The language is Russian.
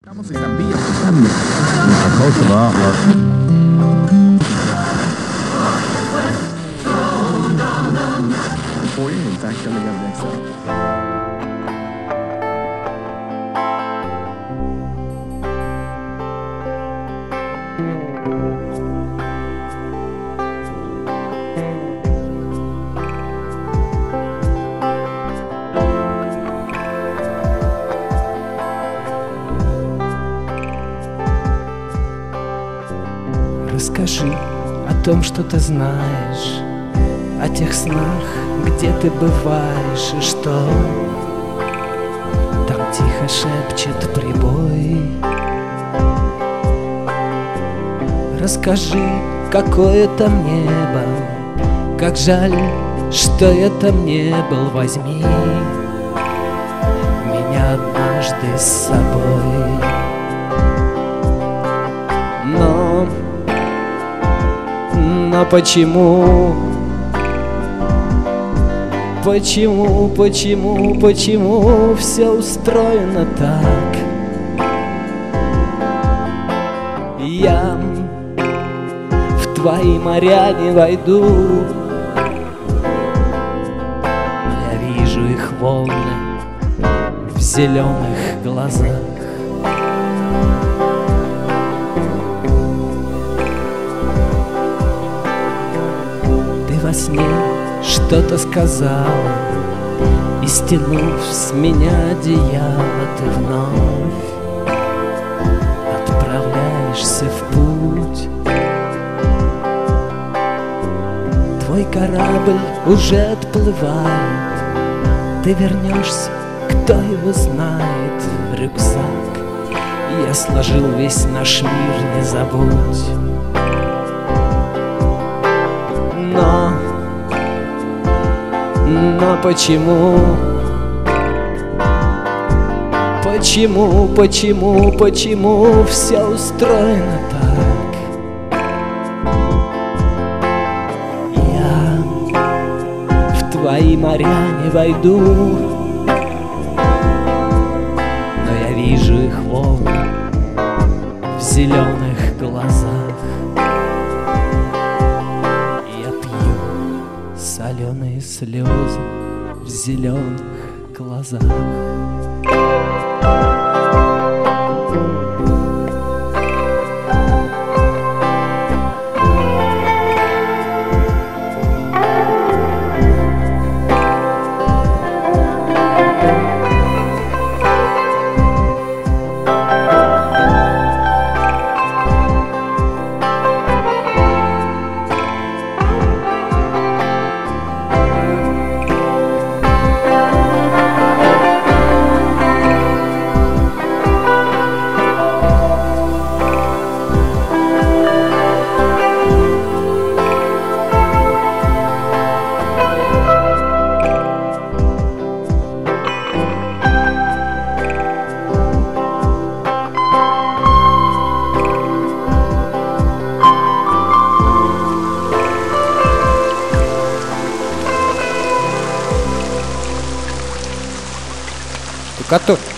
Estamos en Gran Vía. Or in fact coming up next up. Расскажи о том, что ты знаешь, о тех снах, где ты бываешь, и что там тихо шепчет прибой. Расскажи, какое там небо, как жаль, что я там не был. Возьми меня однажды с собой. Но почему все устроено так? Я в твои моря не войду, но я вижу их волны в зеленых глазах. Во сне что-то сказала, и, стянув с меня одеяло, ты вновь отправляешься в путь. Твой корабль уже отплывает, ты вернешься, кто его знает, в рюкзак. Я сложил весь наш мир, не забудь. Но почему все устроено так? Я в твои моря не войду, но я вижу их волны в зеленых глазах. Соленые слезы в зеленых глазах. Готов.